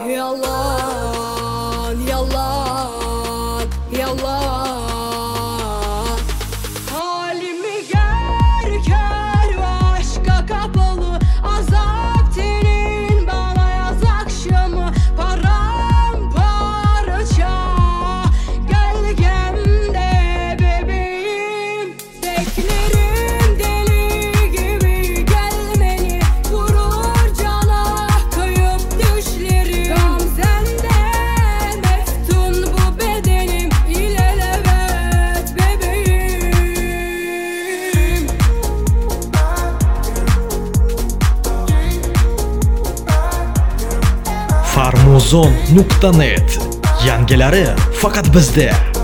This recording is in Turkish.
Yalan, yalan, yalan. Halimi gör kör ve aşka kapalı. Azap tenin bana yaz akşamı. Paramparça gölgemde bebeğim. Beklerim deli gibi gelmeni. Vurur cana kayıp düşlerim. Gamzende meftun bu bedenim. İlelebet bebeğim. Farmuzon.net yangilari faqat bizda.